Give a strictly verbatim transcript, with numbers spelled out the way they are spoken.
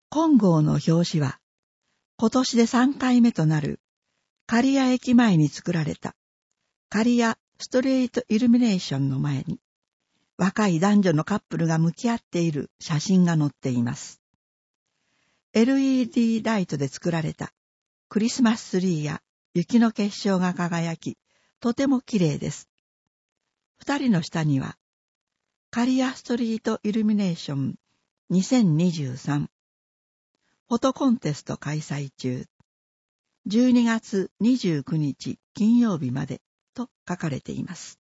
金剛の表紙は、今年でさんかいめとなる、刈谷駅前に作られた、刈谷ストリートイルミネーションの前に、若い男女のカップルが向き合っている写真が載っています。エルイーディー ライトで作られたクリスマスツリーや雪の結晶が輝き、とても綺麗です。二人の下には、刈谷ストリートイルミネーションにせんにじゅうさんフォトコンテスト開催中、じゅうにがつにじゅうくにち金曜日までと書かれています。